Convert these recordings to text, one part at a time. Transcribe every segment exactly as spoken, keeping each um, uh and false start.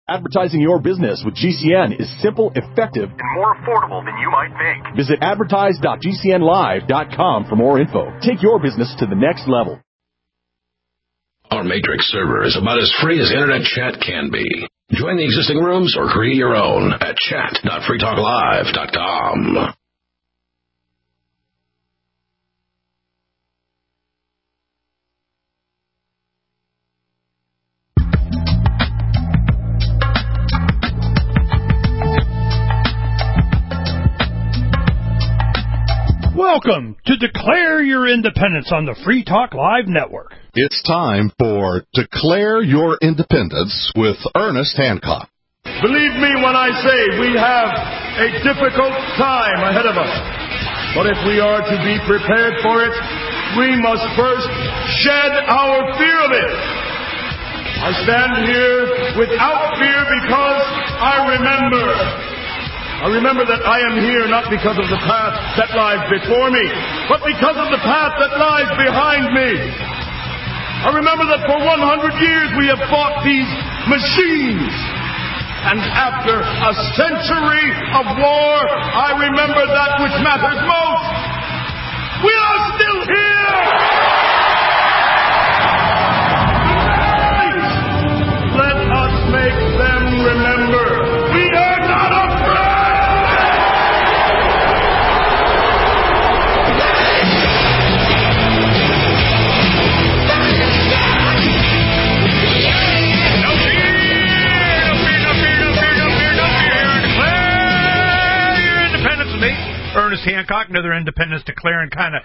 Advertising your business with G C N is simple, effective, and more affordable than you might think. Visit advertise dot g c n live dot com for more info. Take your business to the next level. Our Matrix server is about as free as internet chat can be. Join the existing rooms or create your own at chat dot free talk live dot com. Welcome to Declare Your Independence on the Free Talk Live Network. It's time for Declare Your Independence with Ernest Hancock. Believe me when I say we have a difficult time ahead of us. But if we are to be prepared for it, we must first shed our fear of it. I stand here without fear because I remember... I remember that I am here not because of the path that lies before me, but because of the path that lies behind me. I remember that for one hundred years we have fought these machines. And after a century of war, I remember that which matters most. We are still here! Tonight, let us make them remember we are not afraid! Ernest Hancock, another independence declaring kind of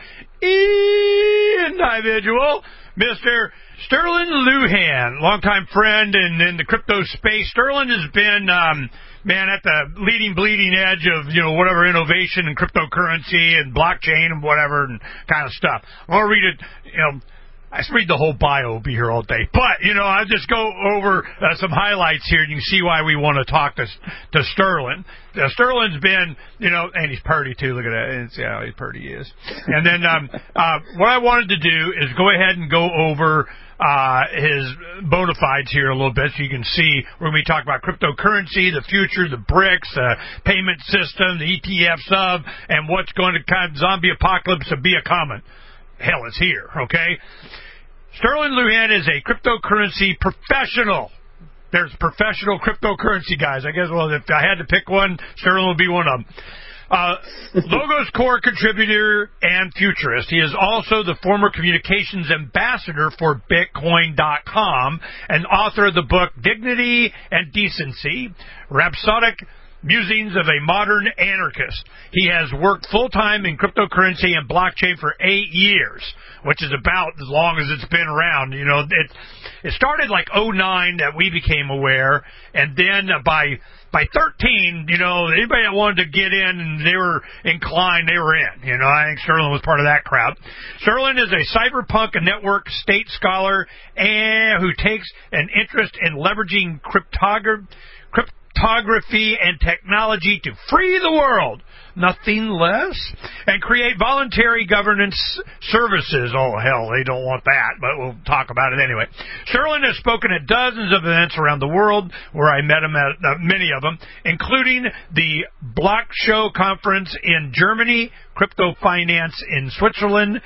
individual, Mister Sterling Lujan, longtime friend in, in the crypto space. Sterling has been, um, man, at the leading, bleeding edge of, you know, whatever innovation in cryptocurrency and blockchain and whatever and kind of stuff. I want to read it, you know, I read the whole bio, will be here all day. But, you know, I'll just go over uh, some highlights here, and you can see why we want to talk to to Sterling. Uh, Sterling's been, you know, and he's purdy, too. Look at that. And see how purdy he is. And then um, uh, what I wanted to do is go ahead and go over uh, his bona fides here a little bit so you can see when we talk about cryptocurrency, the future, the BRICS, the payment system, the E T Fs of, and what's going to kind of zombie apocalypse to be a common. Hell, it's here, okay? Sterling Lujan is a cryptocurrency professional. There's professional cryptocurrency guys. I guess, well, if I had to pick one, Sterling would be one of them. Uh, Logos Core contributor and futurist. He is also the former communications ambassador for Bitcoin dot com and author of the book Dignity and Decency, Rhapsodic Musings of a Modern Anarchist. He has worked full-time in cryptocurrency and blockchain for eight years, which is about as long as it's been around. You know, it it started like oh nine that we became aware, and then by by thirteen, you know, anybody that wanted to get in and they were inclined, they were in. You know, I think Sterling was part of that crowd. Sterling is a cyberpunk and network state scholar and who takes an interest in leveraging cryptography. Crypt- Cryptography and technology to free the world, nothing less, and create voluntary governance services. Oh, hell, they don't want that, but we'll talk about it anyway. Sterling has spoken at dozens of events around the world where I met him at uh, many of them, including the Block Show Conference in Germany, Crypto Finance in Switzerland,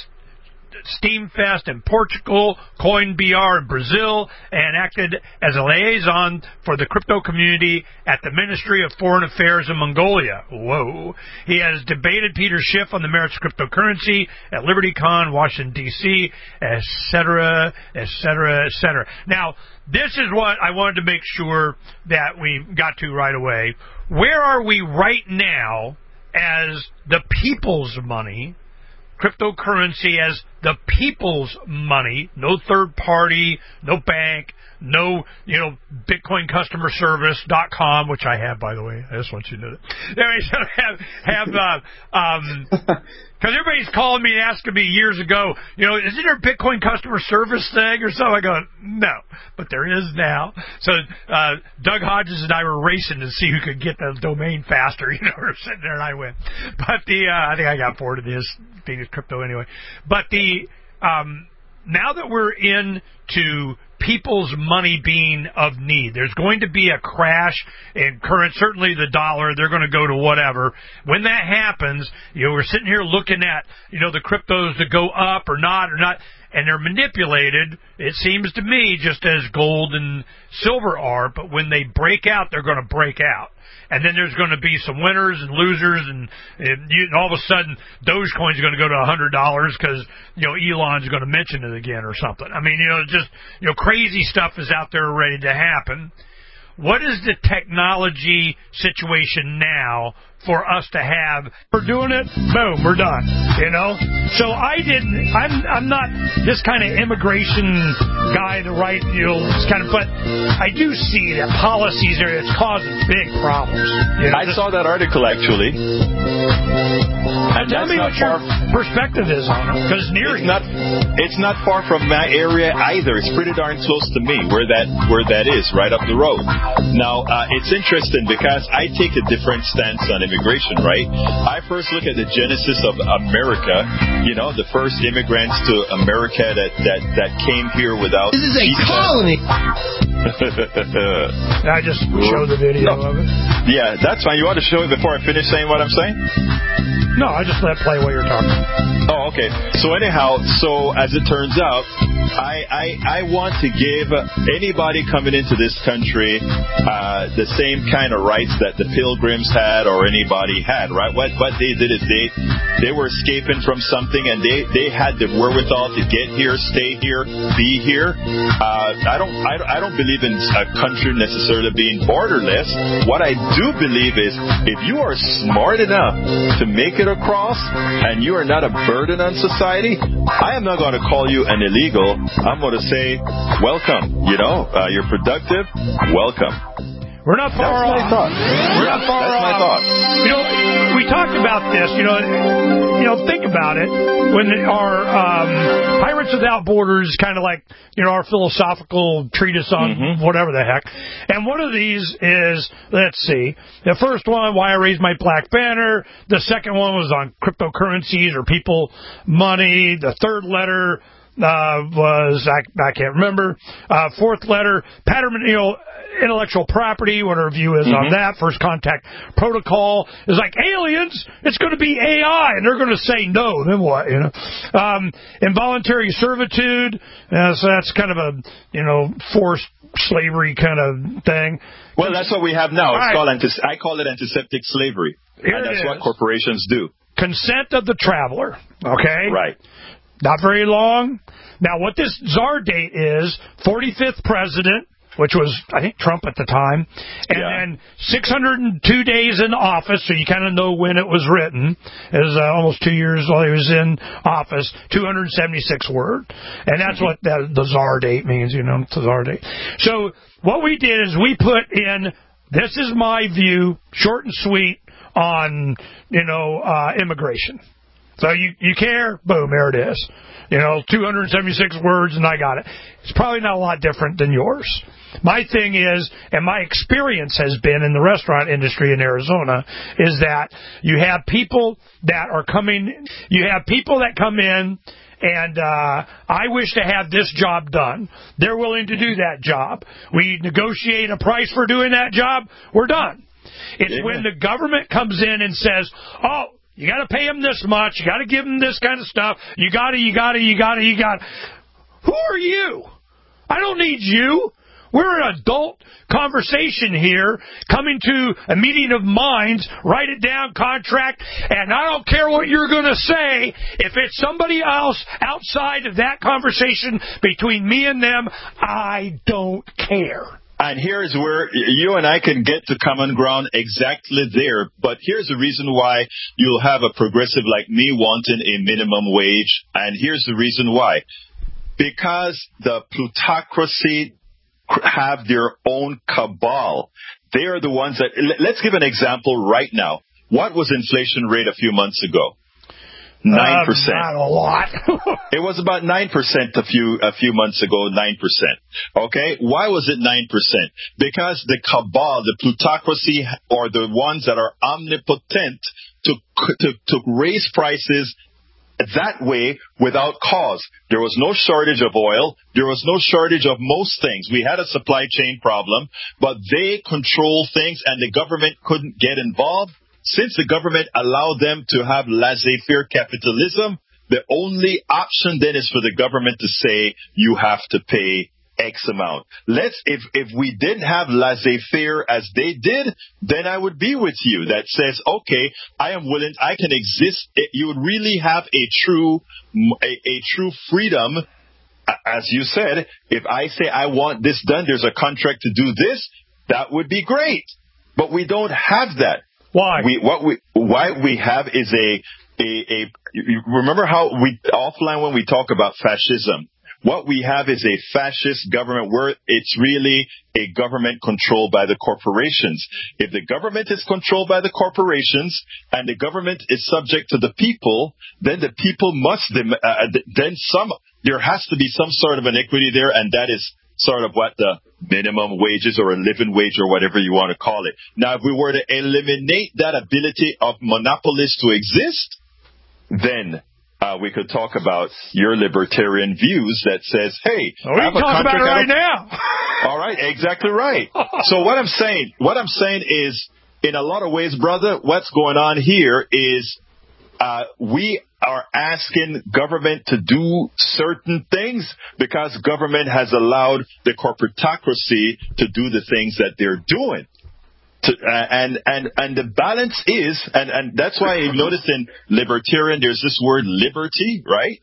Steamfest in Portugal, CoinBR in Brazil, and acted as a liaison for the crypto community at the Ministry of Foreign Affairs in Mongolia. Whoa. He has debated Peter Schiff on the merits of cryptocurrency at LibertyCon, Washington, D C, et cetera, et cetera, et cetera. Now, this is what I wanted to make sure that we got to right away. Where are we right now as the people's money? Cryptocurrency as the people's money, no third party, no bank, no, you know, Bitcoin Customer Service dot com, which I have, by the way. I just want you to know that. Anyways, have, have, uh, um, because everybody's calling me and asking me years ago, you know, isn't there a Bitcoin Customer Service thing or something? I go, no, but there is now. So, uh, Doug Hodges and I were racing to see who could get the domain faster. You know, we're sitting there and I win. But the, uh, I think I got forward to this, Phoenix Crypto anyway. But the, um, now that we're into people's money being of need. There's going to be a crash in current, certainly the dollar. They're going to go to whatever. When that happens, you know, we're sitting here looking at, you know, the cryptos that go up or not or not, and they're manipulated, it seems to me, just as gold and silver are. But when they break out, they're going to break out. And then there's going to be some winners and losers, and, and, you, and all of a sudden, Dogecoin's going to go to one hundred dollars because, you know, Elon's going to mention it again or something. I mean, you know, just, you know, crazy stuff is out there ready to happen. What is the technology situation now for us to have? We're doing it, boom, we're done, you know? So I didn't, I'm I'm not this kind of immigration guy, the right, you know, kind of, but I do see that policies are, it's causing big problems. You know, I saw that article, actually. Uh, tell me what your perspective is on it, because near it's not, it's not far from my area either. It's pretty darn close to me, where that where that is, right up the road. Now, uh, it's interesting because I take a different stance on immigration, right? I first look at the genesis of America, you know, the first immigrants to America that, that, that came here without... This is a visa. colony! I just show the video no. of it. Yeah, that's fine. You want to show it before I finish saying what I'm saying? No, I just let play while you're talking. Oh, okay. So anyhow, so as it turns out, I I, I want to give anybody coming into this country uh, the same kind of rights that the Pilgrims had or anybody had, right? What what they did is they they were escaping from something, and they, they had the wherewithal to get here, stay here, be here. Uh, I don't I, I don't believe in a country necessarily being borderless. What I do believe is if you are smart enough to make it across and you are not a burden on society, I am not going to call you an illegal. I'm going to say welcome. You know, uh, you're productive. Welcome. We're not far That's off. my thought. We're not far That's off. my thought. You know, we talked about this. You know, you know, think about it. When our um, Pirates Without Borders, kind of like, you know, our philosophical treatise on mm-hmm. whatever the heck. And one of these is, let's see, the first one, Why I Raised My Black Banner. The second one was on cryptocurrencies or people money. The third letter uh, was, I, I can't remember. Uh, fourth letter, pattern, you know, intellectual property, what our view is mm-hmm. on that. First contact protocol is like aliens, it's going to be A I, and they're going to say no, then what, you know? Um, involuntary servitude, uh, so that's kind of a, you know, forced slavery kind of thing. Well, that's what we have now. It's right. called anti- I call it antiseptic slavery. Here and that's it what is. corporations do. Consent of the traveler, okay? Right. Not very long. Now, what this czar date is, forty-fifth president, which was, I think, Trump at the time, and yeah. then six hundred two days in office, so you kind of know when it was written. It was uh, almost two years while he was in office, two hundred seventy-six word. And that's what that, the czar date means, you know, the czar date. So what we did is we put in, this is my view, short and sweet, on, you know, uh, immigration. So you, you care? Boom, there it is. You know, two hundred seventy-six words, and I got it. It's probably not a lot different than yours. My thing is, and my experience has been in the restaurant industry in Arizona, is that you have people that are coming, you have people that come in, and uh, I wish to have this job done. They're willing to do that job. We negotiate a price for doing that job, we're done. It's yeah. when the government comes in and says, oh, you got to pay them this much. You got to give them this kind of stuff. You got to, you got to, you got to, you got to. Who are you? I don't need you. We're an adult conversation here, coming to a meeting of minds, write it down, contract, and I don't care what you're going to say. If it's somebody else outside of that conversation between me and them, I don't care. And here's where you and I can get to common ground exactly there. But here's the reason why you'll have a progressive like me wanting a minimum wage. And here's the reason why. Because the plutocracy have their own cabal. They are the ones that... Let's give an example right now. What was inflation rate a few months ago? Nine percent. Uh, not a lot. It was about nine percent a few a few months ago. Nine percent. Okay, why was it nine percent? Because the cabal, the plutocracy, are the ones that are omnipotent to to to raise prices that way without cause. There was no shortage of oil. There was no shortage of most things. We had a supply chain problem, but they control things and the government couldn't get involved. Since the government allowed them to have laissez-faire capitalism, the only option then is for the government to say you have to pay X amount. Let's, if, if we didn't have laissez-faire as they did, then I would be with you that says, okay, I am willing, I can exist. You would really have a true, a, a true freedom. As you said, if I say I want this done, there's a contract to do this, that would be great. But we don't have that. Why? We, what we, why we have is a, a, a, you remember how we, offline when we talk about fascism, what we have is a fascist government where it's really a government controlled by the corporations. If the government is controlled by the corporations and the government is subject to the people, then the people must, uh, then some, there has to be some sort of an equity there, and that is sort of what the minimum wages or a living wage or whatever you want to call it. Now, if we were to eliminate that ability of monopolists to exist, then Uh, we could talk about your libertarian views that says, hey, oh, we I have can a talk about it right of- now. All right, exactly right. So what I'm saying, what I'm saying is, in a lot of ways, brother, what's going on here is uh, we are asking government to do certain things because government has allowed the corporatocracy to do the things that they're doing. To, uh, and and and the balance is, and, and that's why you notice in libertarian, there's this word liberty, right?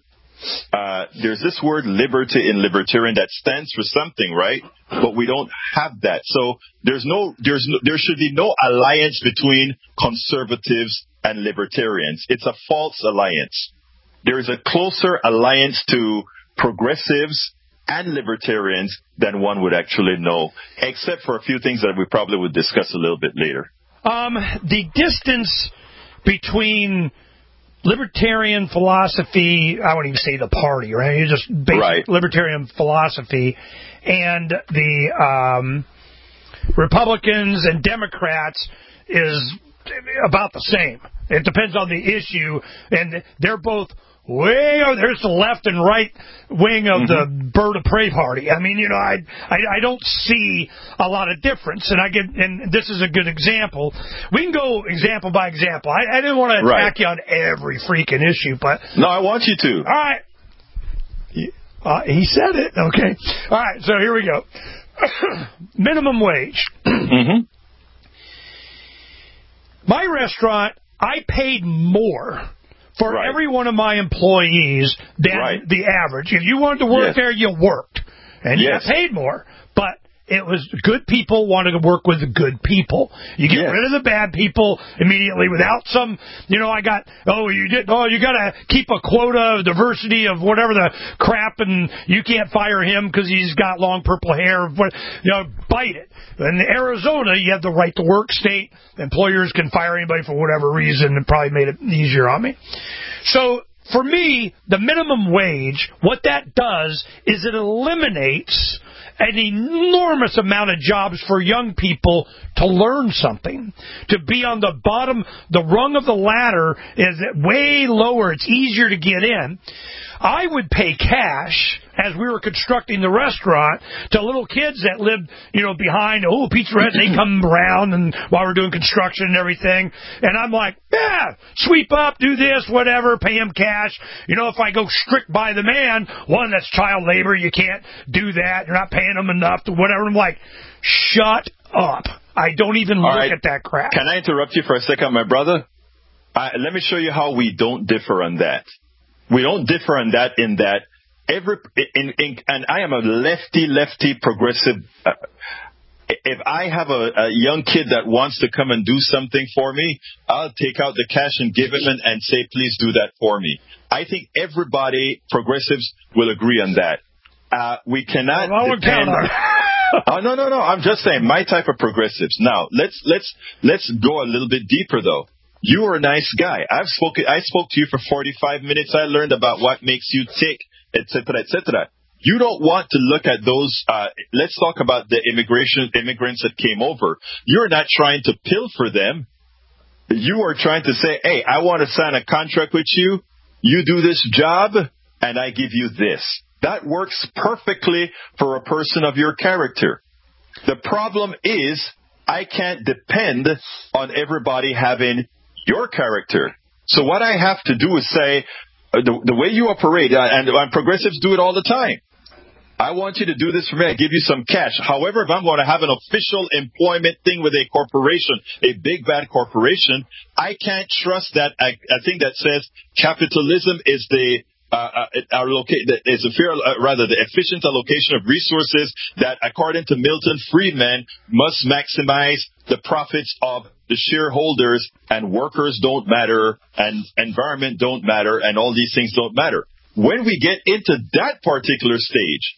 Uh, there's this word liberty in libertarian that stands for something, right? But we don't have that. So there's no, there's no, there should be no alliance between conservatives and libertarians. It's a false alliance. There is a closer alliance to progressives and libertarians than one would actually know, except for a few things that we probably would discuss a little bit later. Um, the distance between libertarian philosophy, I won't even say the party, right? It's just basic right. libertarian philosophy, and the um, Republicans and Democrats is about the same. It depends on the issue, and they're both way over. There's the left and right wing of mm-hmm. the bird of prey party. I mean, you know, I, I I don't see a lot of difference, and I get, and this is a good example. We can go example by example. I, I didn't want to attack right. you on every freaking issue, but no, I want you to. All right, uh, he said it. Okay, all right. So here we go. Minimum wage. Mm-hmm. My restaurant, I paid more for right. every one of my employees than right. the average. If you wanted to work yes. there, you worked. And yes. you got paid more. But it was good people wanted to work with the good people. You get yes. rid of the bad people immediately without some, you know, I got, oh, you did, oh, you got to keep a quota of diversity of whatever the crap, and you can't fire him because he's got long purple hair. You know, bite it. In Arizona, you have the right to work state. Employers can fire anybody for whatever reason. It probably made it easier on me. So, for me, the minimum wage, what that does is it eliminates an enormous amount of jobs for young people to learn something. To be on the bottom, the rung of the ladder is way lower. It's easier to get in. I would pay cash as we were constructing the restaurant to little kids that lived, you know, behind, oh, Pizza Hut, they come around and while we're doing construction and everything. And I'm like, yeah, sweep up, do this, whatever, pay them cash. You know, if I go strict by the man, one, that's child labor. You can't do that. You're not paying them enough to whatever. I'm like, shut up. I don't even All look right. at that crap. Can I interrupt you for a second, my brother? Uh, let me show you how we don't differ on that. We don't differ on that in that every in, in and I am a lefty, lefty progressive. Uh, if I have a, a young kid that wants to come and do something for me, I'll take out the cash and give him and, and say, please do that for me. I think everybody, progressives, will agree on that. Uh, we cannot well, depend. Oh no, no, no! I'm just saying my type of progressives. Now let's let's let's go a little bit deeper though. You are a nice guy. I've spoken. I spoke to you for forty-five minutes. I learned about what makes you tick, et cetera, et cetera. You don't want to look at those. Uh, let's talk about the immigration immigrants that came over. You're not trying to pilfer them. You are trying to say, "Hey, I want to sign a contract with you. you do this job, and I give you this. That works perfectly for a person of your character. The problem is, I can't depend on everybody having your character. So what I have to do is say, uh, the, the way you operate, uh, and, and progressives do it all the time. I want you to do this for me. I give you some cash. However, if I'm going to have an official employment thing with a corporation, a big bad corporation, I can't trust that. I, I think that says capitalism is the uh, uh, alloca- is a fair, uh, rather the efficient allocation of resources that, according to Milton Friedman, must maximize the profits of the shareholders, and workers don't matter, and environment don't matter, and all these things don't matter. When we get into that particular stage,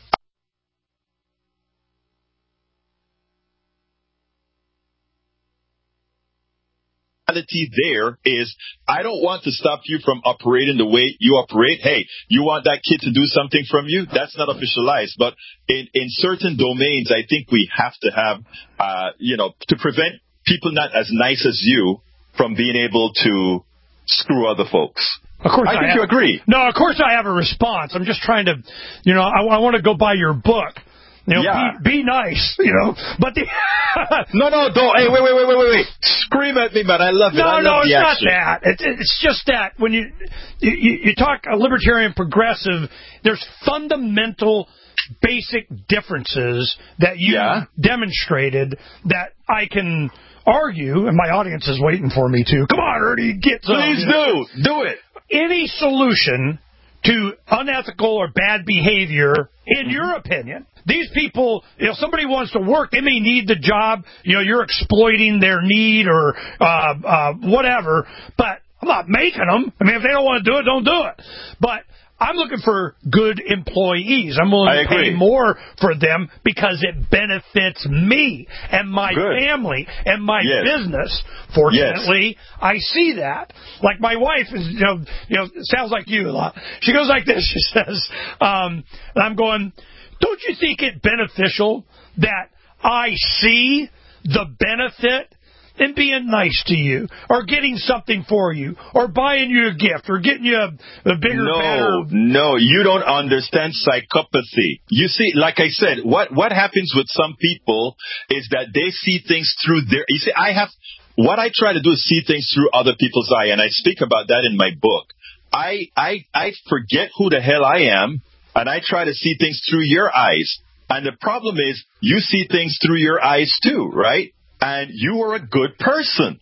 there is, I don't want to stop you from operating the way you operate. Hey, you want that kid to do something from you? That's not officialized. But in, in certain domains, I think we have to have, uh, you know, to prevent people not as nice as you from being able to screw other folks. Of course, I, I think have, you agree. No, of course I have a response. I'm just trying to, you know, I, I want to go buy your book. You know, yeah. be, be nice, you know. But the no, no, don't. Hey, wait, wait, wait, wait, wait, wait. Scream at me, man. I love it. No, I love no, the it's action. not that. It, it's just that when you, you you talk a libertarian progressive, there's fundamental, basic differences that you yeah. demonstrated that I can argue, and my audience is waiting for me to. Come on, Ernie, get some. Please you know. do. Do it. Any solution to unethical or bad behavior, in mm-hmm. your opinion. These people, you know, somebody wants to work, they may need the job, you know, you're exploiting their need or uh, uh, whatever, but I'm not making them. I mean, if they don't want to do it, don't do it. But I'm looking for good employees. I'm willing I to agree. pay more for them because it benefits me and my good. family and my yes. business. Fortunately, yes. I see that. Like my wife is, you know, you know, sounds like you a lot. She goes like this. She says, um, and I'm going, don't you think it beneficial that I see the benefit in being nice to you, or getting something for you, or buying you a gift, or getting you a, a bigger, no, better... No, you don't understand psychopathy. You see, like I said, what, what happens with some people is that they see things through their... You see, I have... What I try to do is see things through other people's eye, and I speak about that in my book. I, I, I forget who the hell I am, and I try to see things through your eyes. And the problem is, you see things through your eyes too, right? And you are a good person.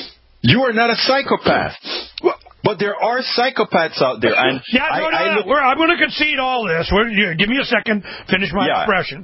You are not a psychopath. But there are psychopaths out there. And yeah, no, I, no, I no. look, We're, I'm going to concede all this. We're, here, give me a second. Finish my yeah. expression.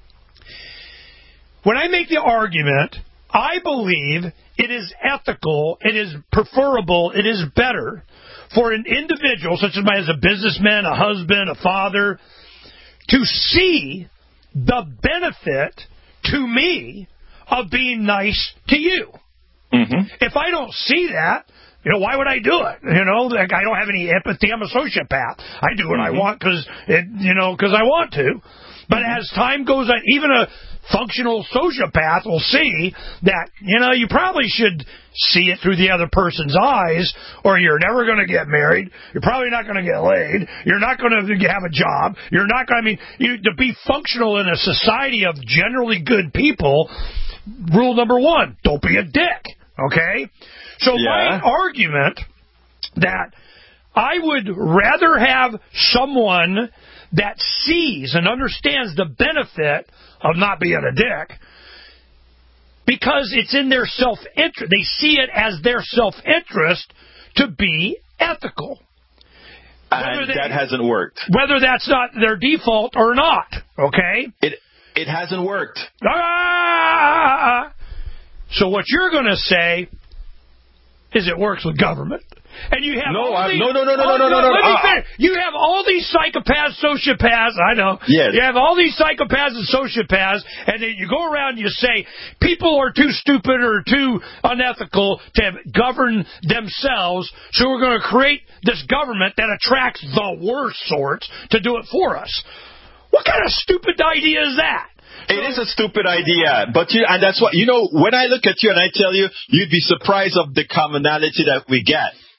When I make the argument, I believe it is ethical, it is preferable, it is better for an individual, such as, my, as a businessman, a husband, a father, to see the benefit to me of being nice to you. Mm-hmm. If I don't see that, you know, why would I do it? You know, like I don't have any empathy. I'm a sociopath. I do what mm-hmm. I want because it, you know, because I want to. But mm-hmm. as time goes on, even a functional sociopath will see that, you know, you probably should see it through the other person's eyes, or you're never going to get married. You're probably not going to get laid. You're not going to have a job. You're not going to, I mean, you, to be functional in a society of generally good people, rule number one, don't be a dick, okay? So yeah. my argument that I would rather have someone that sees and understands the benefit of not being a dick, because it's in their self-interest. They see it as their self-interest to be ethical. And they, that hasn't worked. Whether that's not their default or not, okay? It it hasn't worked. Ah! So what you're going to say is it works with government. And you have no, all these, no, no, no, no, oh, no, no, no, no. Let me uh, finish. You have all these psychopaths, sociopaths. I know. Yes. You have all these psychopaths and sociopaths, and then you go around and you say people are too stupid or too unethical to govern themselves, so we're going to create this government that attracts the worst sorts to do it for us. What kind of stupid idea is that? It is a stupid idea, but you, and that's what, you know, when I look at you and I tell you, you'd be surprised of the commonality that we get.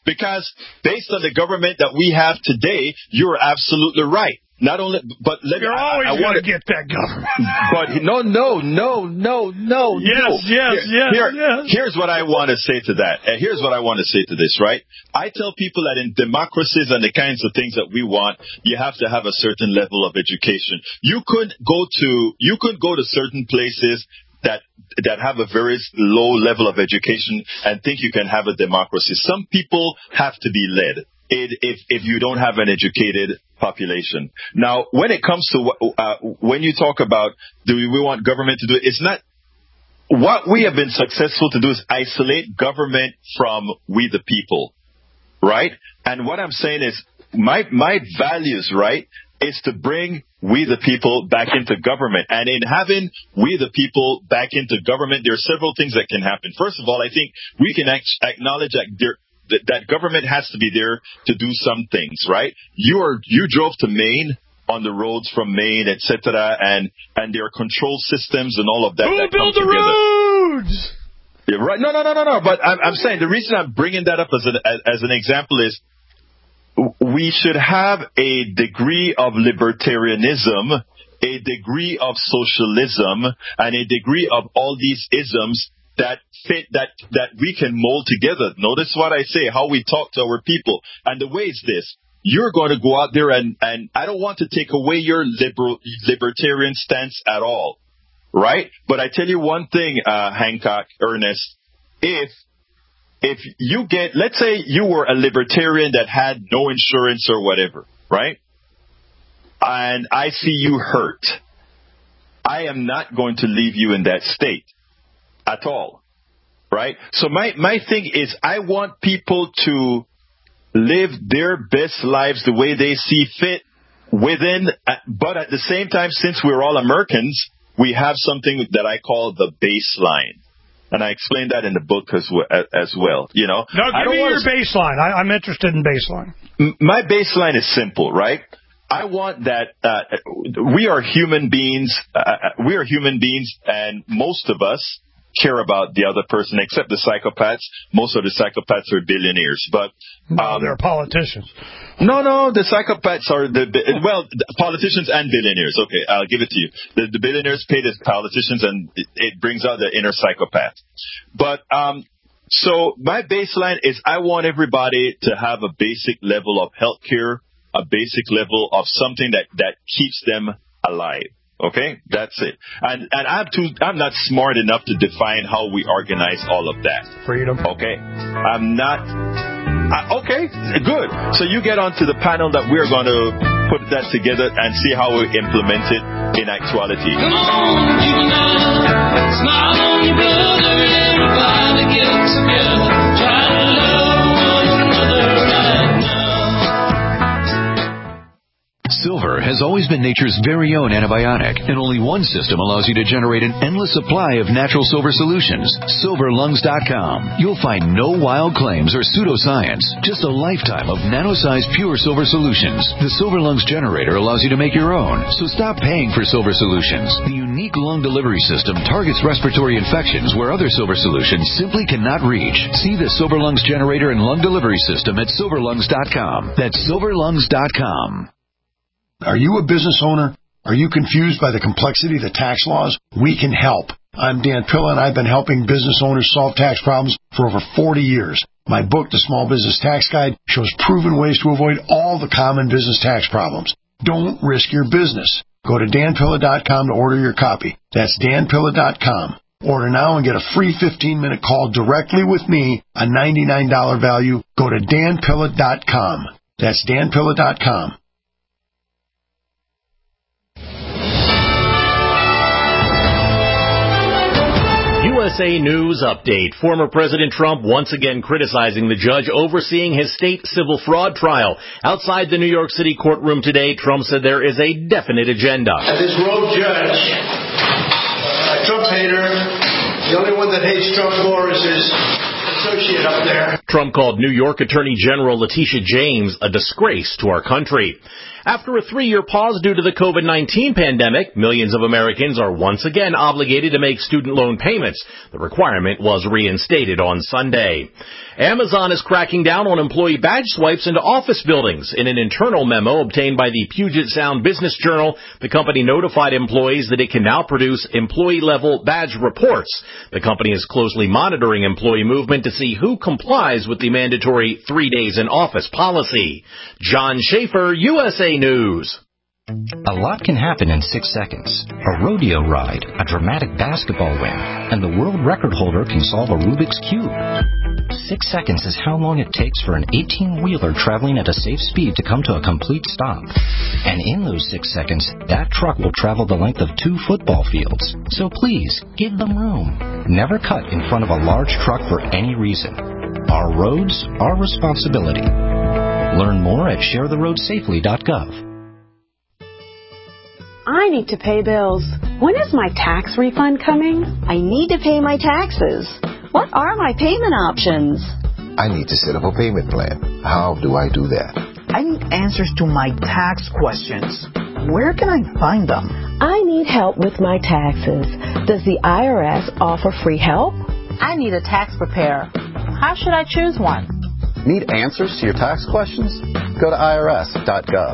Because based on the government that we have today, you're absolutely right. Not only, but let You're me, always I, I going to wanna, get that government. But no, no, no, no, no, yes, no. Yes, here, yes, here, yes. Here's what I want to say to that. And here's what I want to say to this, right? I tell people that in democracies and the kinds of things that we want, you have to have a certain level of education. You couldn't go to, you could go to certain places that that have a very low level of education and think you can have a democracy. Some people have to be led if if you don't have an educated population. Now, when it comes to uh, when you talk about do we want government to do it, it's not. What we have been successful to do is isolate government from we the people, right? And what I'm saying is my my values, right, is to bring we the people back into government. And in having we the people back into government, there are several things that can happen. First of all, I think we can act- acknowledge that, there, that that government has to be there to do some things, right? You are you drove to Maine on the roads from Maine, et cetera, and and there are control systems and all of that. Who that built the together. roads? Yeah, right? No, no, no, no, no. But I'm, I'm saying the reason I'm bringing that up as an as, as an example is we should have a degree of libertarianism, a degree of socialism, and a degree of all these isms that fit, that, that we can mold together. Notice what I say, how we talk to our people. And the way is this. You're going to go out there and, and I don't want to take away your liberal, libertarian stance at all, right? But I tell you one thing, uh, Hancock, Ernest, if If you get, let's say you were a libertarian that had no insurance or whatever, right? And I see you hurt. I am not going to leave you in that state at all, right? So my, my thing is I want people to live their best lives the way they see fit within, but at the same time, since we're all Americans, we have something that I call the baseline. And I explained that in the book as well. As well you know, no, give I don't me your to... baseline. I, I'm interested in baseline. My baseline is simple, right? I want that uh, we are human beings. Uh, we are human beings, and most of us care about the other person, except the psychopaths. Most of the psychopaths are billionaires, but um, no, they're politicians. No, no, the psychopaths are the well, the politicians and billionaires. Okay, I'll give it to you. The, the billionaires pay the politicians, and it, it brings out the inner psychopath. But um, so my baseline is I want everybody to have a basic level of health care, a basic level of something that, that keeps them alive. Okay, that's it. And and I'm too I'm not smart enough to define how we organize all of that. Freedom. Okay, I'm not. Uh, okay, good. So you get onto the panel that we're going to put that together and see how we implement it in actuality. Come on, juvenile, smile on your brother, everybody get together, try to love one another right now. Silver has always been nature's very own antibiotic, and only one system allows you to generate an endless supply of natural silver solutions. silver lungs dot com. You'll find no wild claims or pseudoscience, just a lifetime of nano-sized pure silver solutions. The Silver Lungs generator allows you to make your own, so stop paying for silver solutions. The unique lung delivery system targets respiratory infections where other silver solutions simply cannot reach. See the Silver Lungs generator and lung delivery system at silver lungs dot com. That's silver lungs dot com. Are you a business owner? Are you confused by the complexity of the tax laws? We can help. I'm Dan Pilla, and I've been helping business owners solve tax problems for over forty years. My book, The Small Business Tax Guide, shows proven ways to avoid all the common business tax problems. Don't risk your business. Go to dan pilla dot com to order your copy. That's dan pilla dot com. Order now and get a free fifteen-minute call directly with me, a ninety-nine dollars value. Go to dan pilla dot com. That's dan pilla dot com. U S A News Update. Former President Trump once again criticizing the judge overseeing his state civil fraud trial. Outside the New York City courtroom today, Trump said there is a definite agenda. And this rogue judge, a Trump hater, the only one that hates Trump more is his associate up there. Trump called New York Attorney General Letitia James a disgrace to our country. After a three-year pause due to the COVID nineteen pandemic, millions of Americans are once again obligated to make student loan payments. The requirement was reinstated on Sunday. Amazon is cracking down on employee badge swipes into office buildings. In an internal memo obtained by the Puget Sound Business Journal, the company notified employees that it can now produce employee-level badge reports. The company is closely monitoring employee movement to see who complies with the mandatory three days in office policy. John Schaefer, U S A News. A lot can happen in six seconds. A rodeo ride, a dramatic basketball win, and the world record holder can solve a Rubik's Cube. Six seconds is how long it takes for an eighteen-wheeler traveling at a safe speed to come to a complete stop. And in those six seconds, that truck will travel the length of two football fields. So please, give them room. Never cut in front of a large truck for any reason. Our roads, our responsibility. Learn more at share the road safely dot gov. I need to pay bills. When is my tax refund coming? I need to pay my taxes. What are my payment options? I need to set up a payment plan. How do I do that? I need answers to my tax questions. Where can I find them? I need help with my taxes. Does the I R S offer free help? I need a tax preparer. How should I choose one? Need answers to your tax questions? Go to I R S dot gov.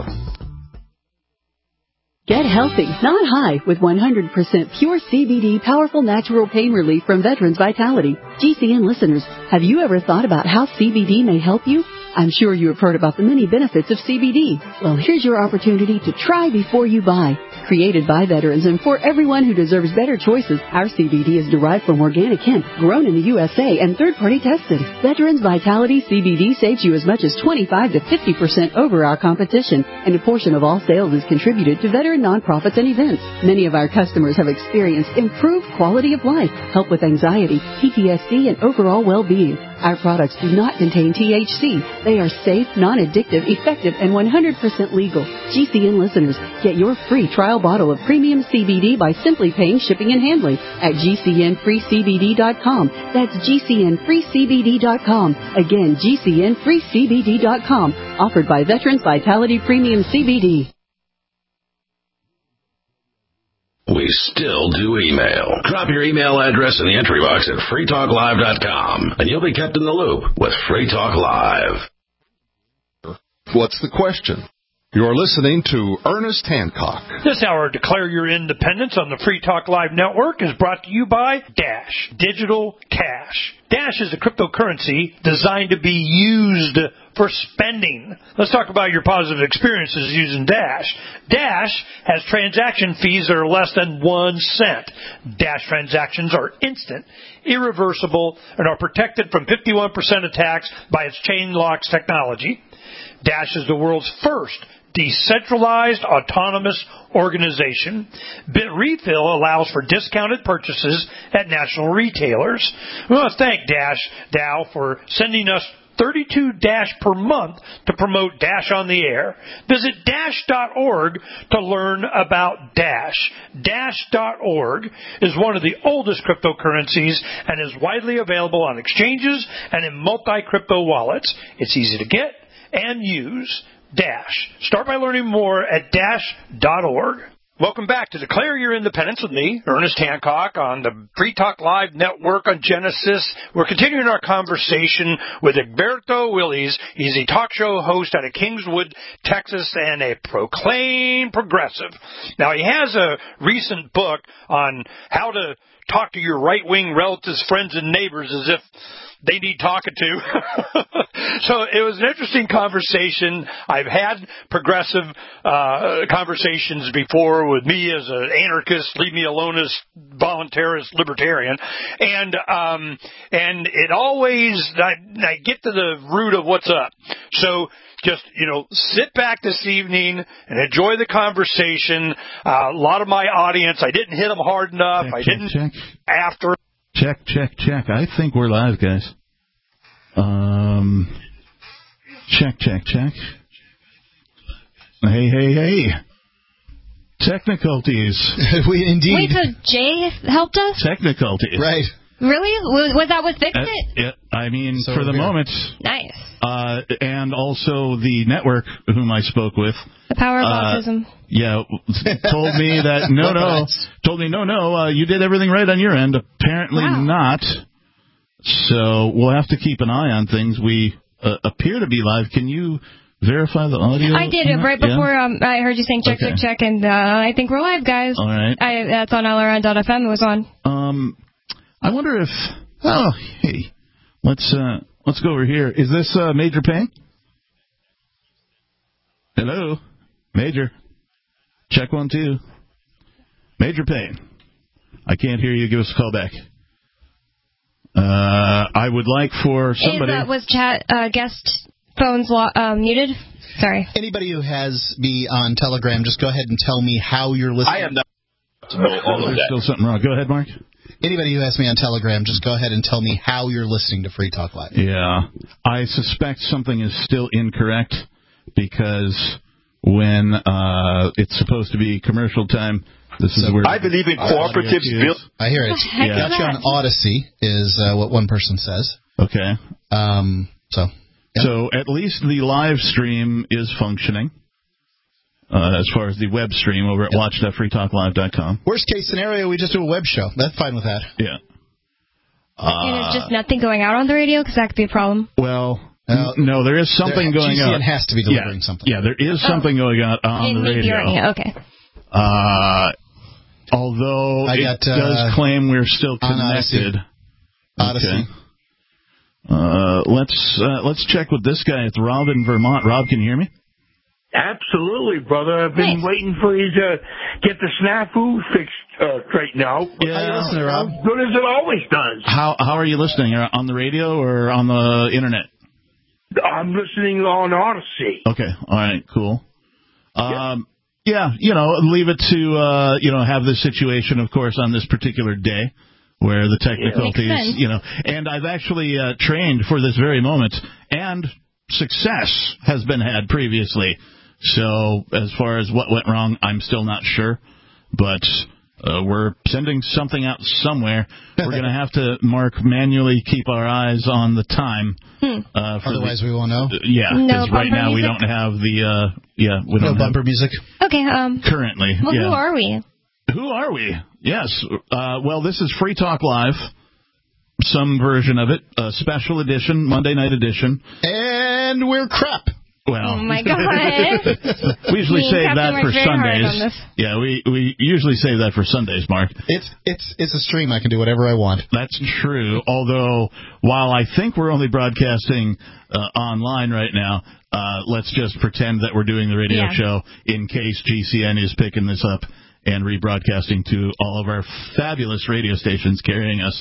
Get healthy, not high, with one hundred percent pure C B D powerful natural pain relief from Veterans Vitality. G C N listeners, have you ever thought about how C B D may help you? I'm sure you have heard about the many benefits of C B D. Well, here's your opportunity to try before you buy. Created by veterans and for everyone who deserves better choices, our C B D is derived from organic hemp, grown in the U S A and third-party tested. Veterans Vitality C B D saves you as much as twenty-five to fifty percent over our competition, and a portion of all sales is contributed to veteran nonprofits and events. Many of our customers have experienced improved quality of life, help with anxiety, P T S D, and overall well-being. Our products do not contain T H C. They are safe, non-addictive, effective, and one hundred percent legal. G C N listeners, get your free trial bottle of premium C B D by simply paying shipping and handling at G C N free C B D dot com. That's G C N free C B D dot com. Again, G C N free C B D dot com. Offered by Veterans Vitality Premium C B D. We still do email. Drop your email address in the entry box at free talk live dot com, and you'll be kept in the loop with Free Talk Live. What's the question? You're listening to Ernest Hancock. This hour, Declare Your Independence on the Free Talk Live Network is brought to you by Dash, Digital Cash. Dash is a cryptocurrency designed to be used for spending. Let's talk about your positive experiences using Dash. Dash has transaction fees that are less than one cent. Dash transactions are instant, irreversible, and are protected from fifty-one percent attacks by its chain locks technology. Dash is the world's first decentralized autonomous organization. BitRefill allows for discounted purchases at national retailers. We want to thank Dash DAO for sending us thirty-two Dash per month to promote Dash on the air. Visit dash dot org to learn about Dash. dash dot org is one of the oldest cryptocurrencies and is widely available on exchanges and in multi-crypto wallets. It's easy to get and use. Dash. Start by learning more at dash dot org. Welcome back to Declare Your Independence with me, Ernest Hancock, on the Free Talk Live Network on Genesis. We're continuing our conversation with Egberto Willies. He's a talk show host out of Kingswood, Texas, and a proclaimed progressive. Now, he has a recent book on how to talk to your right-wing relatives, friends, and neighbors as if they need talking to. So it was an interesting conversation. I've had progressive uh conversations before with me as an anarchist, leave me alone as voluntarist libertarian. And um and it always, I, I get to the root of what's up. So just, you know, sit back this evening and enjoy the conversation. Uh, a lot of my audience, I didn't hit them hard enough. Check, I check, didn't check. after. Check, check, check. I think we're live, guys. Um, check, check, check. Hey, hey, hey. Techniculties. we indeed. Wait, so Jay helped us? Techniculties. Right. Really? Was, was that what fixed Uh, it? it? I mean, So for the weird. moment. Nice. Uh, and also the network whom I spoke with. The power of uh, autism. Yeah, told me that, no, no, told me, no, no, uh, you did everything right on your end. Apparently Wow. not. So we'll have to keep an eye on things. We uh, appear to be live. Can you verify the audio? I did it right Yeah? before um, I heard you saying check, Okay. check, check, and uh, I think we're live, guys. All right. I, that's on L R N dot F M. It was on. Um, I wonder if, oh, hey, let's, uh, let's go over here. Is this uh, Major Payne? Hello? Major? Check one, two. Major Payne. I can't hear you. Give us a call back. Uh, I would like for somebody... Is, uh, was chat uh, guest phones lo- uh, muted? Sorry. Anybody who has me on Telegram, just go ahead and tell me how you're listening. I am not to know all of There's that. still something wrong. Go ahead, Mark. Anybody who has me on Telegram, just go ahead and tell me how you're listening to Free Talk Live. Yeah. I suspect something is still incorrect because when uh, it's supposed to be commercial time, this is So where... I believe in cooperative build. I hear it. What the heck Yeah. is Got you that? on Odyssey is uh, what one person says. Okay. Um, so, yeah. So at least the live stream is functioning uh, as far as the web stream over at watch dot free talk live dot com. Worst case scenario, we just do a web show. That's fine with that. Yeah. and Uh, it's just nothing going out on the radio? Because that could be a problem. well, Uh, n- no, there is something there- going G C N on. has to be delivering yeah. something. Yeah, there is Oh. something going on on In the radio. yeah, okay. Uh, although I it got, uh, does claim we're still on Odyssey. connected. Odyssey. Okay. Uh, let's uh, let's check with this guy. It's Rob in Vermont. Rob, can you hear me? Absolutely, brother. I've been Nice. waiting for you to get the snafu fixed, uh, straightened out. Yeah. How you listening, Rob? As good as it always does. How how are you listening? Are- On the radio or on the internet? I'm listening on Odyssey. Okay. All right. Cool. Um, yeah. You know, leave it to uh, you know have this situation, of course, on this particular day where the technicalities, Makes sense. you know, and I've actually uh, trained for this very moment, and success has been had previously. So as far as what went wrong, I'm still not sure, but uh, we're sending something out somewhere. We're going to have to, Mark, manually keep our eyes on the time. Hmm. Uh, for Otherwise, the, we won't know. Yeah, No because right bumper now we music? don't have the, uh, yeah, we No don't bumper have, music. Okay, um, currently. well, yeah. who are we? Who are we? Yes. Uh, well, this is Free Talk Live, some version of it, a special edition, Monday night edition. And we're crap. Well, Oh, my God. we usually Me and save Captain that worked for very hard on Sundays. this. Yeah, we we usually save that for Sundays, Mark. It's it's it's a stream. I can do whatever I want. That's true. Although, while I think we're only broadcasting uh, online right now, uh, let's just pretend that we're doing the radio Yeah. show in case G C N is picking this up and rebroadcasting to all of our fabulous radio stations carrying us.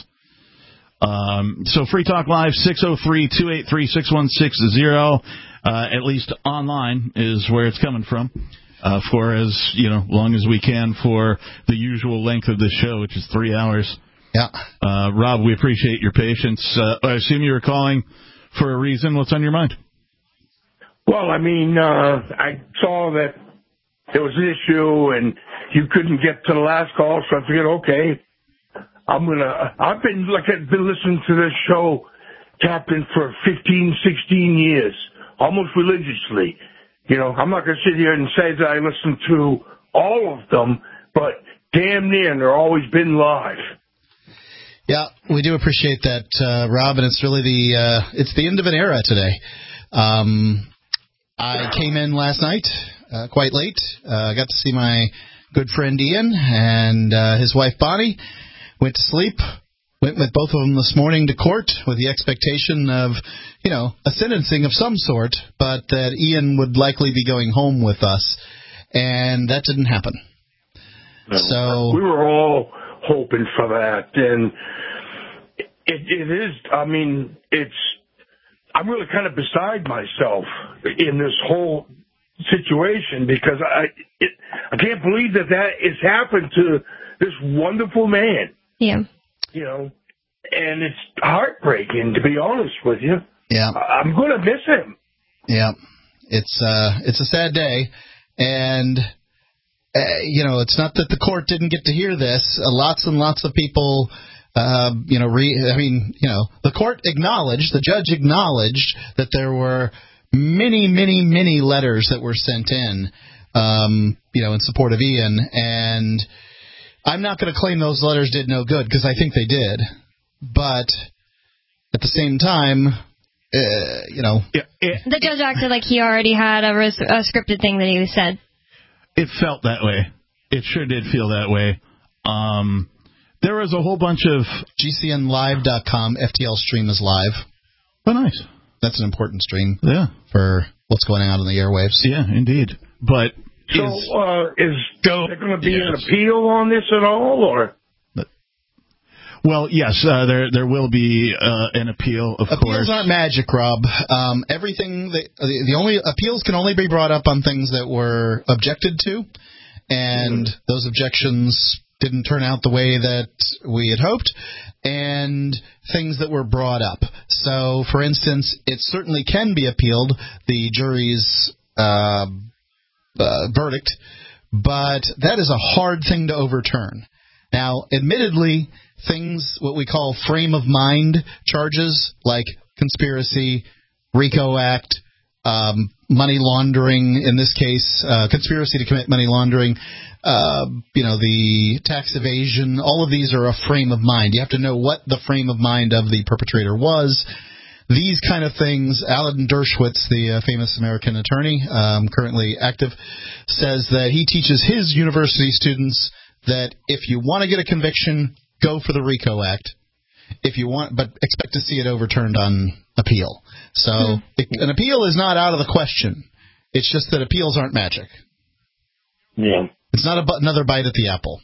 Um, so Free Talk Live, six oh three, two eight three, six one six zero, uh, at least online is where it's coming from, uh, for as, you know, long as we can for the usual length of the show, which is three hours. Yeah. Uh, Rob, we appreciate your patience. Uh, I assume you were calling for a reason. What's on your mind? Well, I mean, uh, I saw that there was an issue and you couldn't get to the last call, so I figured, okay, I'm gonna, I've been, like, I've been listening to this show, Captain, for fifteen, sixteen years, almost religiously. You know, I'm not gonna sit here and say that I listen to all of them, but damn near, they're always been live. Yeah, we do appreciate that, uh, Rob, and it's really the uh, it's the end of an era today. Um, I came in last night uh, quite late. I uh, got to see my good friend Ian and uh, his wife Bonnie. Went to sleep. Went with both of them this morning to court with the expectation of, you know, a sentencing of some sort, but that Ian would likely be going home with us, and that didn't happen. No. So we were all hoping for that, and it, it is. I mean, it's. I'm really kind of beside myself in this whole situation because I it, I can't believe that that has happened to this wonderful man. Yeah. You know, and it's heartbreaking, to be honest with you. Yeah. I'm going to miss him. Yeah. It's uh it's a sad day, and uh, you know, it's not that the court didn't get to hear this. Uh, lots and lots of people uh, you know, re, I mean, you know, the court acknowledged, the judge acknowledged that there were many, many, many letters that were sent in, um, you know, in support of Ian. And I'm not going to claim those letters did no good, because I think they did. But at the same time, uh, you know. Yeah, it, the judge acted like he already had a, res- a scripted thing that he said. It felt that way. It sure did feel that way. Um, there was a whole bunch of... G C N live dot com, F T L stream is live. Oh, nice. That's an important stream. Yeah. For what's going on in the airwaves. Yeah, indeed. But... So, is, uh, is go, there going to be yes. an appeal on this at all, or? Well, yes, uh, there there will be uh, an appeal, of appeals course. Appeals aren't magic, Rob. Um, everything that, the, the only appeals can only be brought up on things that were objected to, and mm-hmm. those objections didn't turn out the way that we had hoped, and things that were brought up. So, for instance, it certainly can be appealed, the jury's uh, uh, verdict, but that is a hard thing to overturn. Now, admittedly, things, what we call frame of mind charges, like conspiracy, RICO Act, um, money laundering, in this case, uh, conspiracy to commit money laundering, uh, you know, the tax evasion, all of these are a frame of mind. You have to know what the frame of mind of the perpetrator was. These kind of things, Alan Dershowitz, the uh, famous American attorney, um, currently active, says that he teaches his university students that if you want to get a conviction, go for the RICO Act. If you want, but expect to see it overturned on appeal. So mm-hmm. it, an appeal is not out of the question. It's just that appeals aren't magic. Yeah. It's not a, another bite at the apple.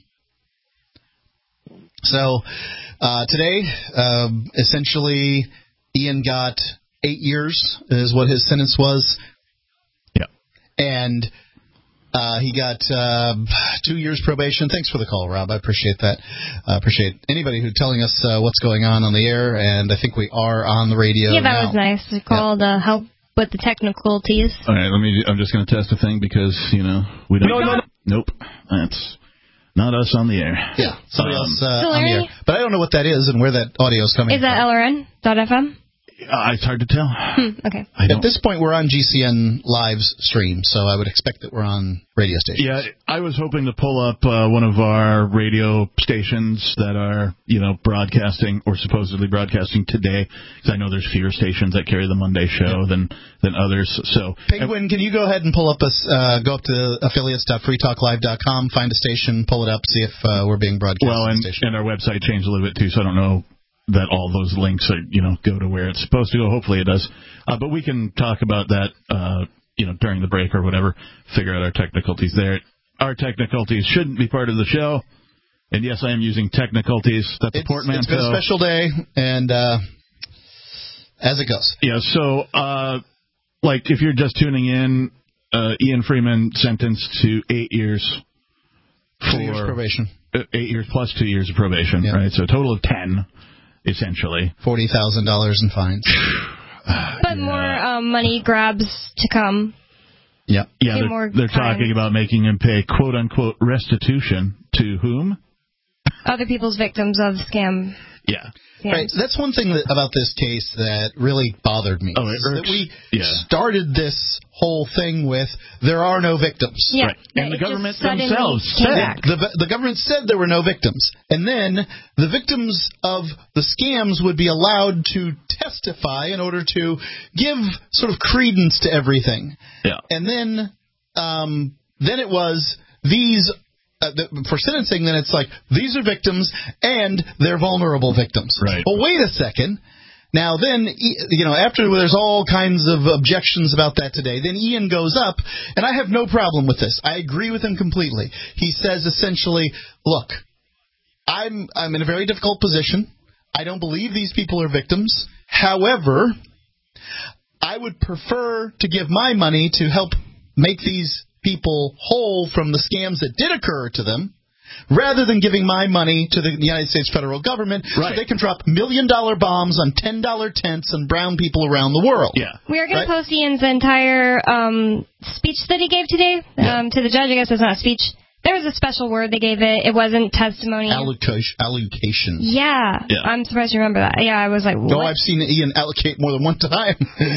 So uh, today, uh, essentially, Ian got eight years is what his sentence was. Yeah. And Uh, he got uh, two years probation. Thanks for the call, Rob. I appreciate that. I uh, appreciate anybody who's telling us uh, what's going on on the air, and I think we are on the radio Yeah, that now. was nice. We called yeah. uh, help with the technicalities. All right, let me. I'm just going to test a thing because you know we don't. No, no, no. Nope, that's not us on the air. Yeah, somebody um, else uh, on the air. But I don't know what that is and where that audio is coming from. Is that from. L R N dot F M? Uh, it's hard to tell. Hmm, okay. At this point, we're on G C N Live's stream, so I would expect that we're on radio stations. Yeah, I was hoping to pull up uh, one of our radio stations that are, you know, broadcasting or supposedly broadcasting today, because I know there's fewer stations that carry the Monday show yeah. than than others. So, Penguin, can you go ahead and pull up us? Uh, go up to affiliates dot free talk live dot com, find a station, pull it up, see if uh, we're being broadcast. Well, and, and our website changed a little bit too, so I don't know that all those links are, you know, go to where it's supposed to go. Hopefully it does. Uh, but we can talk about that, uh, you know, during the break or whatever, figure out our technicalities there. Our technicalities shouldn't be part of the show. And yes, I am using technicalities. That's it's, a portmanteau. It's been a special day, and uh, as it goes. Yeah, so, uh, like, if you're just tuning in, uh, Ian Freeman sentenced to eight years for... Two years probation. Uh, eight years plus two years of probation, yeah. right? So a total of ten. Essentially. forty thousand dollars in fines. But yeah. more um, money grabs to come. Yeah, yeah. They're, they're talking about making him pay quote-unquote restitution to whom? Other people's victims of scam. Yeah. Scams. Right. That's one thing that, about this case that really bothered me. Oh, it is that we yeah. started this whole thing with there are no victims. Yeah. Right. And it the government themselves said the, the government said there were no victims, and then the victims of the scams would be allowed to testify in order to give sort of credence to everything. Yeah. And then, um, then it was these. Uh, the, for sentencing, then it's like, these are victims, and they're vulnerable victims. Right. Well, wait a second. Now, then, you know, after there's all kinds of objections about that today, then Ian goes up, and I have no problem with this. I agree with him completely. He says, essentially, look, I'm I'm in a very difficult position. I don't believe these people are victims. However, I would prefer to give my money to help make these people whole from the scams that did occur to them, rather than giving my money to the United States federal government right. Uh, so they can drop million-dollar bombs on ten dollar tents on brown people around the world. Yeah. We are going right? to post Ian's entire um, speech that he gave today um, yeah. to the judge. I guess it's not a speech. There was a special word they gave it. It wasn't testimony. Allocation. Allocation. Yeah. Yeah. I'm surprised you remember that. Yeah, I was like, what? No, I've seen Ian allocate more than one time.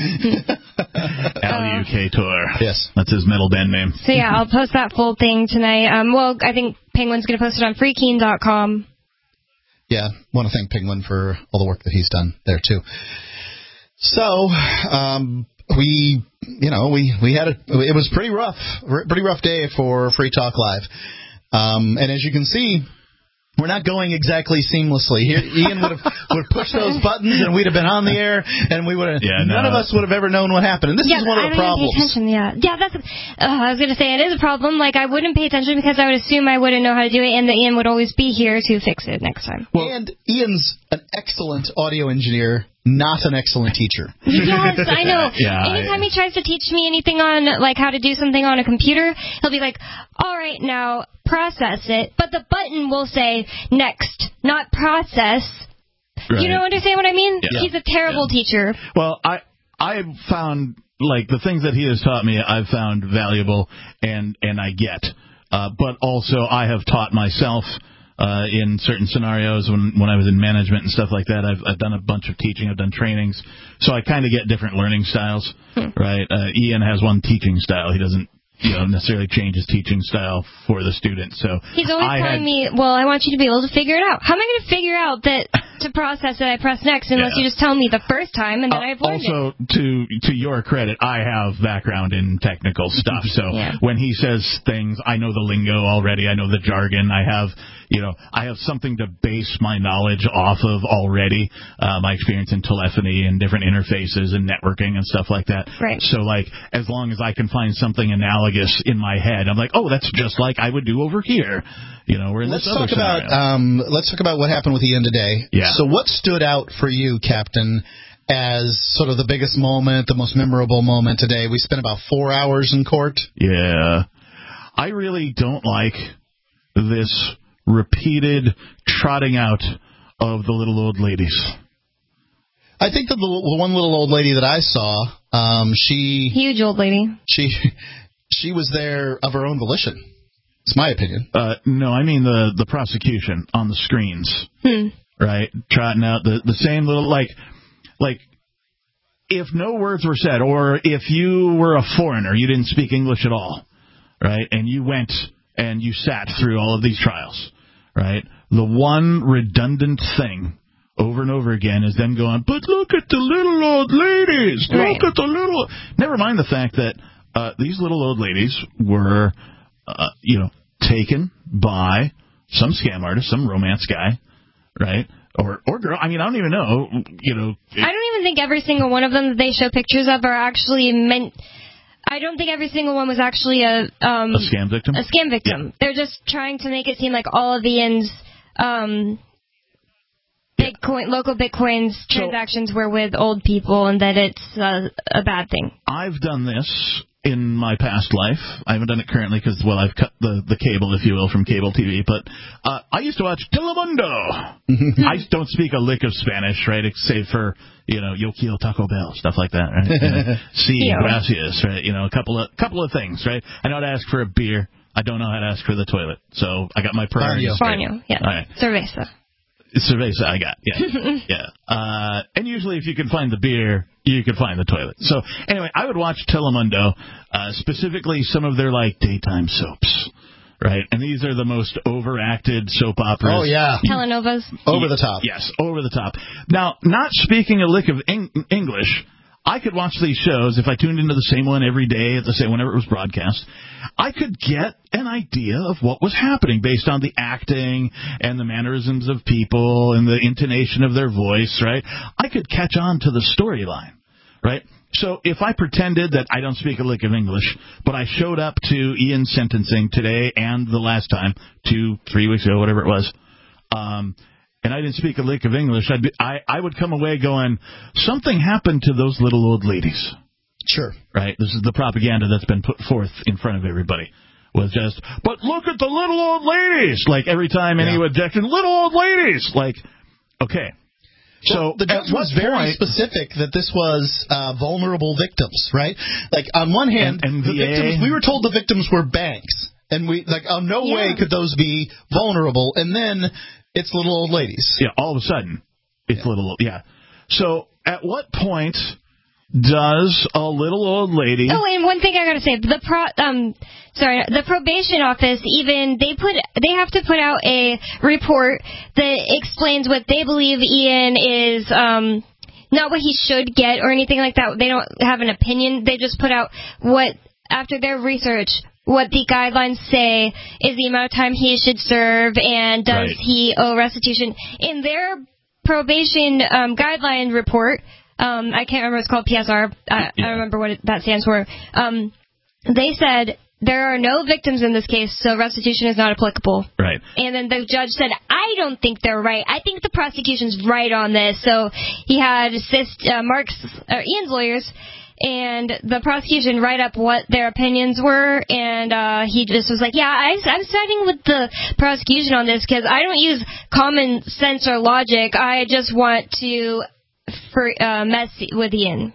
Allocator. Yes. That's his middle band name. So, yeah, I'll post that full thing tonight. Um, well, I think Penguin's going to post it on free keen dot com. Yeah, want to thank Penguin for all the work that he's done there, too. So, um... We, you know, we, we had a, it was pretty rough, pretty rough day for Free Talk Live. Um, and as you can see, we're not going exactly seamlessly. Here, Ian would have would have pushed those buttons, and we'd have been on the air, and we would have. Yeah, none no. of us would have ever known what happened. And this yeah, is one of the the problems. Pay attention, yeah, yeah. That's. Uh, I was going to say it is a problem. Like I wouldn't pay attention because I would assume I wouldn't know how to do it, and that Ian would always be here to fix it next time. Well, and Ian's an excellent audio engineer. Not an excellent teacher. Yes, I know. yeah, Anytime I, he tries to teach me anything on, like, how to do something on a computer, he'll be like, all right, now process it. But the button will say next, not process. Right. You don't understand what I mean? Yeah. He's a terrible yeah. teacher. Well, I I found, like, the things that he has taught me, I've found valuable and, and I get. Uh, but also I have taught myself Uh, in certain scenarios when when I was in management and stuff like that. I've I've done a bunch of teaching. I've done trainings. So I kind of get different learning styles, hmm. right? Uh, Ian has one teaching style. He doesn't you know, necessarily change his teaching style for the student. So he's always I telling had, me, well, I want you to be able to figure it out. How am I going to figure out that to process it I press next unless yeah. you just tell me the first time and then uh, I've learned also, it? Also, to to your credit, I have background in technical stuff. So yeah. when he says things, I know the lingo already. I know the jargon. I have, you know, I have something to base my knowledge off of already. Uh, my experience in telephony and different interfaces and networking and stuff like that. Right. So, like, as long as I can find something analogous in my head, I'm like, oh, that's just like I would do over here. You know, we're in let's this other talk about um, let's talk about what happened with Ian today. Yeah. So, what stood out for you, Captain, as sort of the biggest moment, the most memorable moment today? We spent about four hours in court. Yeah, I really don't like this repeated trotting out of the little old ladies. I think that the one little old lady that I saw, um, she huge old lady. She she was there of her own volition. It's my opinion. Uh, no, I mean the the prosecution on the screens, hmm. right? Trotting out the the same little like like. If no words were said, or if you were a foreigner, you didn't speak English at all, right? And you went and you sat through all of these trials, right? The one redundant thing over and over again is them going, but look at the little old ladies. Look right. at the little... Never mind the fact that uh, these little old ladies were, uh, you know, taken by some scam artist, some romance guy, right? Or or girl. I mean, I don't even know, you know. It, I don't even think every single one of them that they show pictures of are actually meant... I don't think every single one was actually a... Um, a scam victim? A scam victim. Yeah. They're just trying to make it seem like all of Ian's um, Bitcoin, local Bitcoins transactions so, were with old people and that it's uh, a bad thing. I've done this in my past life. I haven't done it currently because, well, I've cut the, the cable, if you will, from cable T V. But uh, I used to watch Telemundo. I don't speak a lick of Spanish, right, save for, you know, Yo quiero Taco Bell, stuff like that, right? Uh, sí, gracias, right? You know, a couple of couple of things, right? I know how to ask for a beer. I don't know how to ask for the toilet. So I got my priorities straight. Baño, yeah. All right. Cerveza. Cerveza, I got, yeah. yeah. Uh, and usually if you can find the beer, you can find the toilet. So, anyway, I would watch Telemundo, uh, specifically some of their, like, daytime soaps, right? And these are the most overacted soap operas. Oh, yeah. Telenovas. Over the top. Yes, over the top. Now, not speaking a lick of Eng- English, I could watch these shows if I tuned into the same one every day at the same whenever it was broadcast. I could get an idea of what was happening based on the acting and the mannerisms of people and the intonation of their voice, right? I could catch on to the storyline, right? So if I pretended that I don't speak a lick of English, but I showed up to Ian's sentencing today and the last time, two, three weeks ago, whatever it was, um, and I didn't speak a lick of English, I'd be, I, I would come away going, something happened to those little old ladies. Sure. Right? This is the propaganda that's been put forth in front of everybody. Was just, but look at the little old ladies! Like, every time any yeah. objection, little old ladies! Like, okay. Well, so the judge was very point, specific that this was uh, vulnerable victims, right? Like, on one hand, and, and the victims, we were told the victims were banks. And we like, oh, no Yeah. way could those be vulnerable. And then it's little old ladies. Yeah, all of a sudden, it's yeah. little, yeah. So at what point does a little old lady... Oh, and one thing I gotta say, the pro, um, sorry, the probation office, even, they put, they have to put out a report that explains what they believe Ian is, um, not what he should get or anything like that. They don't have an opinion. They just put out what, after their research, what the guidelines say is the amount of time he should serve, and does right. he owe restitution. In their probation um, guideline report, um, I can't remember, it's called P S R, I, yeah. I remember what it, that stands for, um, they said there are no victims in this case, so restitution is not applicable. Right. And then the judge said, I don't think they're right. I think the prosecution's right on this. So he had assist, uh, Mark's, uh, Ian's lawyers and the prosecution write up what their opinions were, and uh, he just was like, yeah, I, I'm siding with the prosecution on this because I don't use common sense or logic. I just want to for, uh, mess with Ian.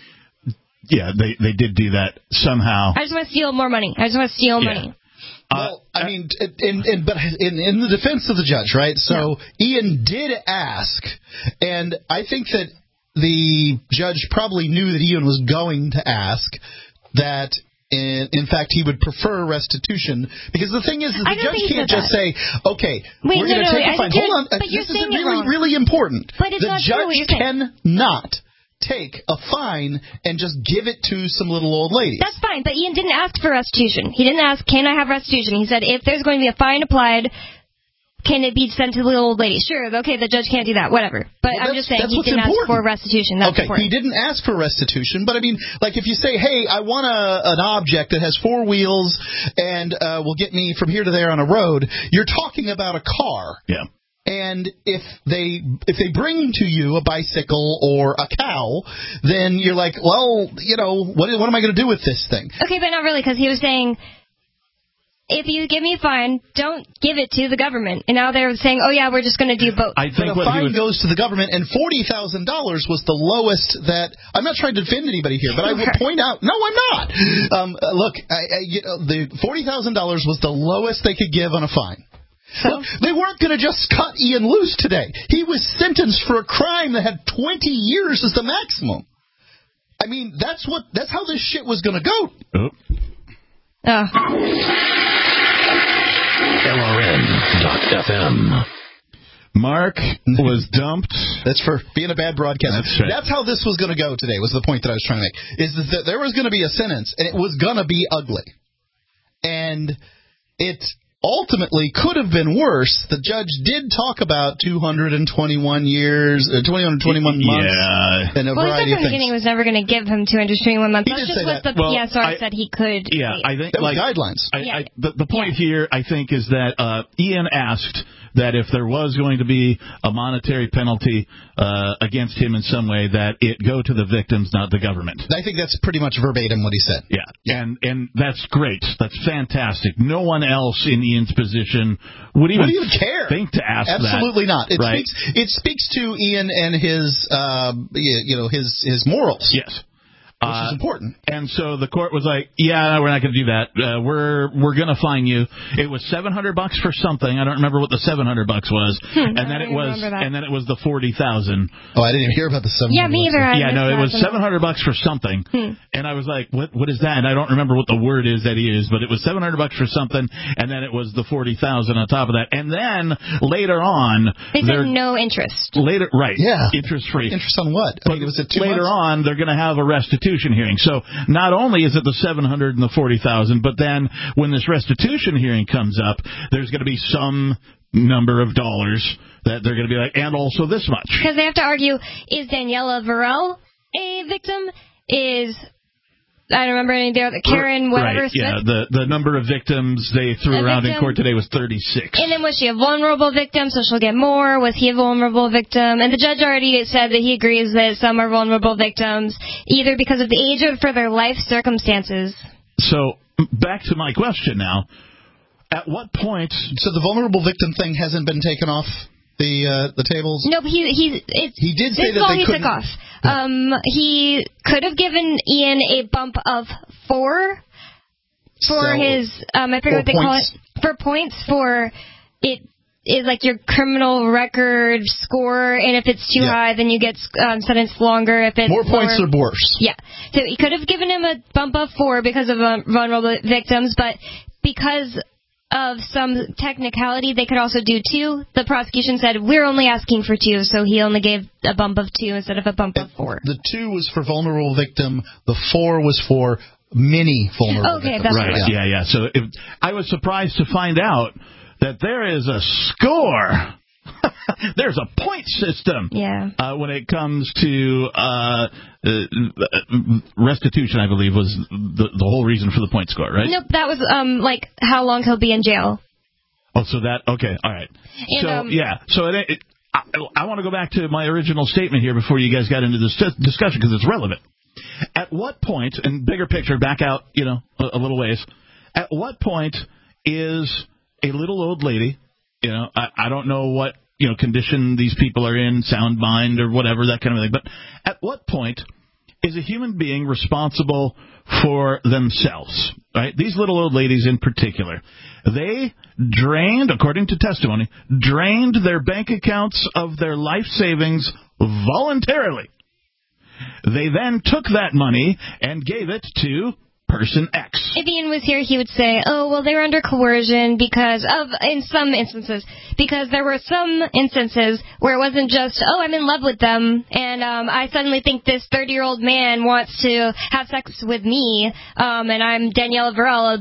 Yeah, they they did do that somehow. I just want to steal more money. I just want to steal yeah. money. Well, I mean, in, in, but in, in the defense of the judge, right? So yeah. Ian did ask, and I think that the judge probably knew that Ian was going to ask that, in, in fact, he would prefer restitution. Because the thing is, is the judge can't just that. say, okay, Wait, we're no, going to no, take no, a fine. Hold on. But this is really, wrong. really important. But it's the not judge true, cannot take a fine and just give it to some little old ladies. That's fine, but Ian didn't ask for restitution. He didn't ask, can I have restitution? He said, if there's going to be a fine applied, can it be sent to the little old lady? Sure, okay, the judge can't do that, whatever. But well, I'm just saying he didn't important. ask for restitution. That's okay, important. He didn't ask for restitution, but I mean, like if you say, hey, I want a, an object that has four wheels and uh, will get me from here to there on a road, you're talking about a car. Yeah. And if they if they bring to you a bicycle or a cow, then you're like, well, you know, what what am I going to do with this thing? Okay, but not really, because he was saying, if you give me a fine, don't give it to the government. And now they're saying, oh, yeah, we're just going to do both. I think but a fine would... goes to the government, and forty thousand dollars was the lowest that... I'm not trying to defend anybody here, but I will point out... No, I'm not. Um, look, I, I, you know, the forty thousand dollars was the lowest they could give on a fine. So? Look, they weren't going to just cut Ian loose today. He was sentenced for a crime that had twenty years as the maximum. I mean, that's what that's how this shit was going to go. Oh. Uh. L R N dot F M. Mark was dumped. That's for being a bad broadcaster. That's right. That's how this was going to go today, was the point that I was trying to make. Is that there was going to be a sentence, and it was going to be ugly. And it... ultimately could have been worse. The judge did talk about two hundred twenty-one years, uh, two hundred twenty-one months, yeah. and a well, variety he said of from the things. beginning he was never going to give him two hundred twenty-one months. He That's did just say what that. the well, P S R I, said he could. Yeah, wait. I think that was like guidelines. I, yeah. I, the, the point yeah. here, I think, is that uh, Ian asked that if there was going to be a monetary penalty uh, against him in some way, that it go to the victims, not the government. I think that's pretty much verbatim what he said. Yeah, yeah. and and that's great. That's fantastic. No one else in Ian's position would even, would even care. think to ask Absolutely that. not. It right? speaks. It speaks to Ian and his, uh, you know, his his morals. Yes. Which uh, is important. And so the court was like, yeah, we're not going to do that. Uh, we're we're going to fine you. It was seven hundred bucks for something. I don't remember what the seven hundred bucks was. Hmm, and then it was and then it was the forty thousand. Oh, I didn't even hear about the seven hundred. Yeah, me either. Yeah, no, it was seven hundred bucks for something. Hmm. And I was like, what what is that? And I don't remember what the word is that he used, but it was seven hundred bucks for something, and then it was the forty thousand on top of that. And then later on, they said no interest. Later, right? Yeah, interest free. Interest on what? I but mean, was it two later months? on, they're going to have a restitution hearing. So not only is it the seven hundred and the forty thousand, but then when this restitution hearing comes up, there's going to be some number of dollars that they're going to be like, and also this much. Because they have to argue, is Daniela Varel a victim? Is, I don't remember any of the other, Karen, whatever. Right, yeah, the, the number of victims they threw a around victim. in court today was thirty-six. And then was she a vulnerable victim, so she'll get more? Was he a vulnerable victim? And the judge already said that he agrees that some are vulnerable victims, either because of the age or for their life circumstances. So, back to my question now. At what point... So the vulnerable victim thing hasn't been taken off the uh, the tables? Nope, he he it's, he did say this that ball they he couldn't... took off. Um, he could have given Ian a bump of four For So- his, um, I forget for what they call points? it. For points for it is like your criminal record score, and if it's too Yeah. high, then you get um, sentenced longer. If it's More points lower, or worse. Yeah. So he could have given him a bump of four because of um, vulnerable victims, but because of some technicality, they could also do two. The prosecution said, we're only asking for two, so he only gave a bump of two instead of a bump of four. The two was for vulnerable victim. The four was for many vulnerable Okay, victims. that's right. right. Yeah, yeah. So if, I was surprised to find out that there is a score. There's a point system. Yeah. Uh, when it comes to uh, uh, restitution, I believe was the, the whole reason for the point score, right? Nope, that was um like how long he'll be in jail. Oh, so that okay, all right. And, so um, yeah, so it, it, I, I want to go back to my original statement here before you guys got into this discussion because it's relevant. At what point, and bigger picture, back out, you know, a, a little ways. At what point is a little old lady, you know, I, I don't know what, you know, condition these people are in, sound mind or whatever, that kind of thing, but at what point is a human being responsible for themselves, right? These little old ladies in particular, they drained, according to testimony, drained their bank accounts of their life savings voluntarily. They then took that money and gave it to person X. If Ian was here, he would say, oh, well, they were under coercion because of, in some instances, because there were some instances where it wasn't just, oh, I'm in love with them, and um, I suddenly think this thirty-year-old man wants to have sex with me, um, and I'm Daniela Varela,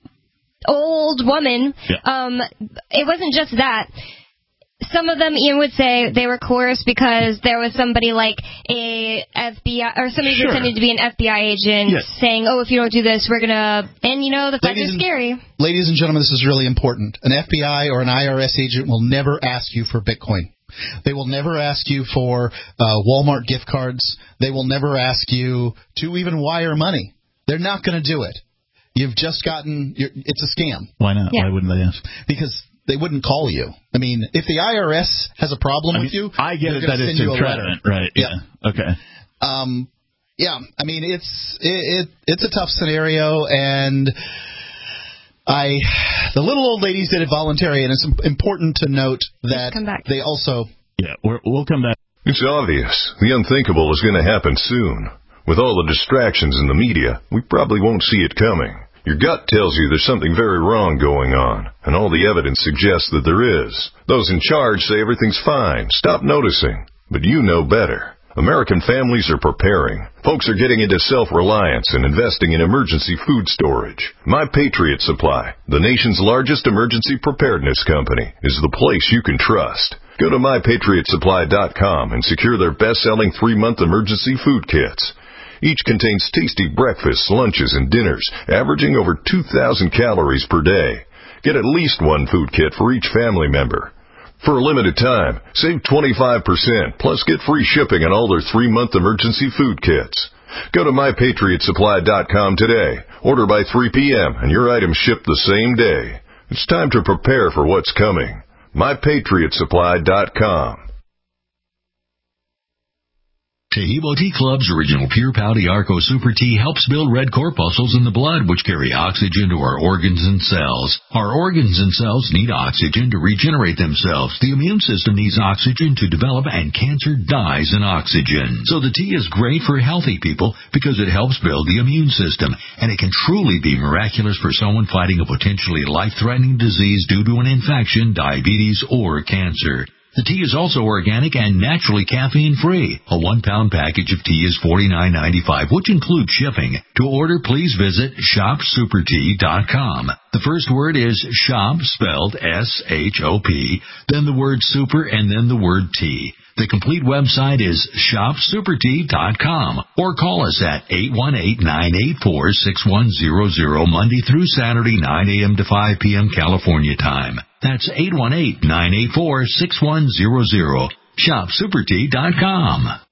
old woman. Yeah. Um, it wasn't just that. Some of them, Ian would say, they were coerced because there was somebody like a F B I, or somebody Sure. pretending to be an F B I agent Yes. saying, oh, if you don't do this, we're going to, and you know, the feds Ladies are and- scary. Ladies and gentlemen, this is really important. An F B I or an I R S agent will never ask you for Bitcoin. They will never ask you for uh, Walmart gift cards. They will never ask you to even wire money. They're not going to do it. You've just gotten, you're, it's a scam. Why not? Yeah. Why wouldn't they ask? Because they wouldn't call you. I mean, if the I R S has a problem I with mean, you, I get they're it gonna that it's send you a letter. entrapment, right? Yeah. Yeah. Okay. Um, yeah, I mean, it's it, it it's a tough scenario, and I the little old ladies did it voluntarily, and it's important to note that come back. they also Yeah, we're, we'll come back. It's obvious. The unthinkable is going to happen soon. With all the distractions in the media, we probably won't see it coming. Your gut tells you there's something very wrong going on, and all the evidence suggests that there is. Those in charge say everything's fine. Stop noticing. But you know better. American families are preparing. Folks are getting into self-reliance and investing in emergency food storage. My Patriot Supply, the nation's largest emergency preparedness company, is the place you can trust. Go to my patriot supply dot com and secure their best-selling three-month emergency food kits. Each contains tasty breakfasts, lunches, and dinners, averaging over two thousand calories per day. Get at least one food kit for each family member. For a limited time, save twenty-five percent, plus get free shipping on all their three-month emergency food kits. Go to my patriot supply dot com today. Order by three p.m. and your items ship the same day. It's time to prepare for what's coming. my patriot supply dot com. Taheebo Tea Club's original Pure Pouty Arco Super Tea helps build red corpuscles in the blood, which carry oxygen to our organs and cells. Our organs and cells need oxygen to regenerate themselves. The immune system needs oxygen to develop, and cancer dies in oxygen. So the tea is great for healthy people because it helps build the immune system, and it can truly be miraculous for someone fighting a potentially life-threatening disease due to an infection, diabetes, or cancer. The tea is also organic and naturally caffeine-free. A one-pound package of tea is forty-nine ninety-five, which includes shipping. To order, please visit shop super tea dot com. The first word is shop, spelled S H O P, then the word super, and then the word tea. The complete website is shop super tea dot com, or call us at eight one eight, nine eight four, six one zero zero Monday through Saturday, nine a.m. to five p.m. California time. That's eight one eight, nine eight four, six one zero zero. shop super tea dot com.